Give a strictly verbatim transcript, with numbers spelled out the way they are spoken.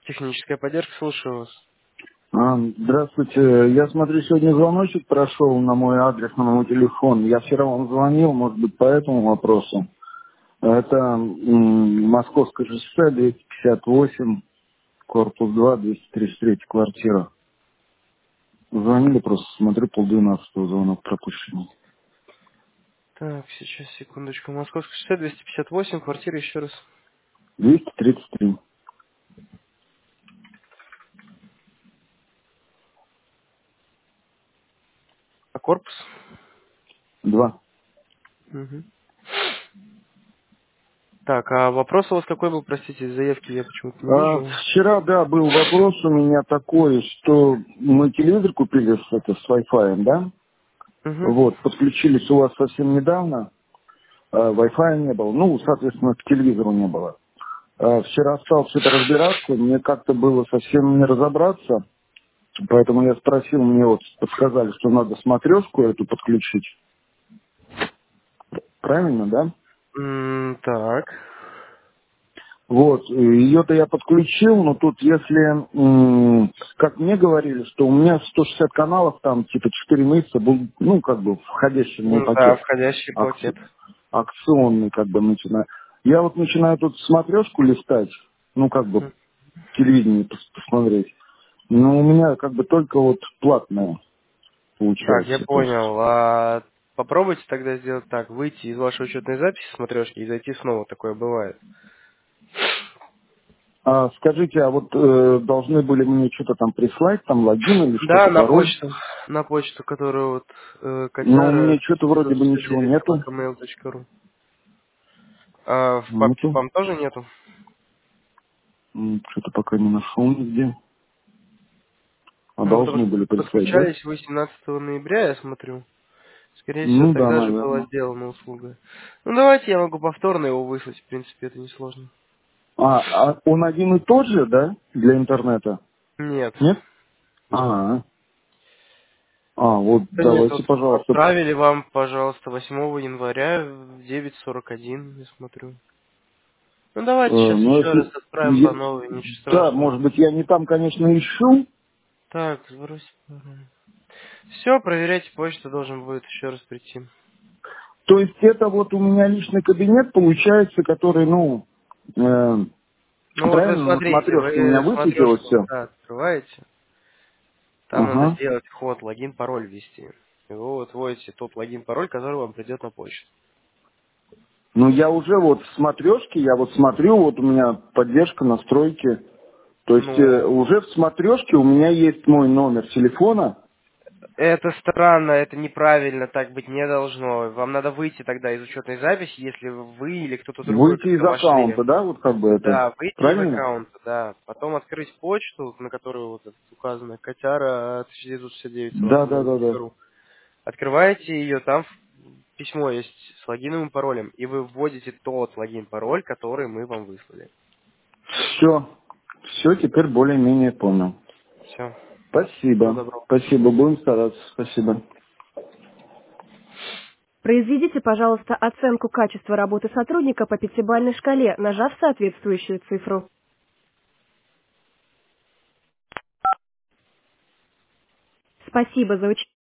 Техническая поддержка, слушаю вас. А, Здравствуйте. Я смотрю, сегодня звоночек прошел на мой адрес, на мой телефон. Я вчера вам звонил, может быть, по этому вопросу. Это м, Московское шоссе, двести пятьдесят восемь, корпус два, двести тридцать три квартира. Звонили просто, смотрю, полдвенадцатого звонок пропущенный. Так, сейчас, секундочку. Московское шоссе, двести пятьдесят восемь, квартира еще раз. двести тридцать три. А корпус? Два. Мгм. Так, а вопрос у вас какой был, простите, из заявки я почему-то не А, вижу. вчера, да, был вопрос у меня такой, что мы телевизор купили с, это, с Wi-Fi, да? Угу. Вот, подключились у вас совсем недавно. А, Wi-Fi не было, ну, соответственно, к телевизору не было. А, Вчера стал все это разбираться, мне как-то было совсем не разобраться, поэтому я спросил, мне вот подсказали, что надо смотрешку эту подключить. Правильно, да? М, так. Вот, и ее-то я подключил, но тут если, м, как мне говорили, что у меня сто шестьдесят каналов, там типа четыре месяца был, ну, как бы входящий в мой М, Да, пакет, входящий акци- пакет. акционный, как бы начинаю. Я вот начинаю тут смотрешку листать, ну, как бы Мгм. телевидение пос- посмотреть. Но у меня как бы только вот платное Так, я получается. То есть, понял. А попробуйте тогда сделать так. Выйти из вашей учетной записи смотрешки и зайти снова. Такое бывает. а скажите, а вот э, должны были мне что-то там прислать, там логин или Да, что-то, на пароль? почту. На почту, которую вот э, Но у котяра меня что-то вроде бы тысяча девятьсот шестьдесят ничего девять нету. собака мейл точка ру. А в папке Нету. спам тоже нету? М, Что-то пока не нашел нигде. А Ну, потому должны что были прислать, да? подключались вы семнадцатого ноября, я смотрю. Скорее всего, Ну да, тогда же была наверное. сделана услуга. Ну, давайте я могу повторно его выслать. В принципе, это несложно. А, а он один и тот же, да, для интернета? Нет. Нет? Нет. А, а, вот Да нет, давайте, вот пожалуйста. отправили вам, пожалуйста, восьмого января в девять сорок один, я смотрю. Ну, Э, давайте сейчас ну, еще раз если... отправим по е- новой, ничего Да, страшного. может быть, я не там, конечно, ищу. Так, сбрось пароль. Все, проверяйте почту, должен будет еще раз прийти. То есть это вот у меня личный кабинет получается, который, ну, э, Ну вот вы правильно, на смотрите, смотрешке у меня вы высветилось смотрешку, все. да, открываете. Там надо Ага. сделать вход, логин, пароль ввести. И вы вот вводите тот логин, пароль, который вам придет на почту. Ну, я уже вот в смотрешке, я вот смотрю, вот у меня поддержка, настройки. То есть э, Ну, уже в смотрешке у меня есть мой номер телефона. это странно, это неправильно, так быть не должно. Вам надо выйти тогда из учетной записи, если вы или кто-то другой, Выйти из когда вошли. аккаунта, да, вот как бы это. Да, выйти из Правильно? аккаунта, да. Потом открыть почту, на которую вот это указано, котяра тысяча девятьсот шестьдесят девять Да, собака да, mail да, точка да. ру. Открываете ее, там в- письмо есть с логином и паролем, и вы вводите тот логин-пароль, который мы вам выслали. Все. Все, теперь более-менее понял. Все. Всего Спасибо. доброго. Спасибо, будем стараться. Спасибо. Произведите, пожалуйста, оценку качества работы сотрудника по пятибалльной шкале, нажав соответствующую цифру. Спасибо за участие.